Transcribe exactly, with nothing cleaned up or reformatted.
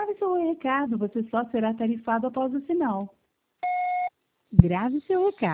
grave seu recado, você só será tarifado após o sinal. Grave seu recado.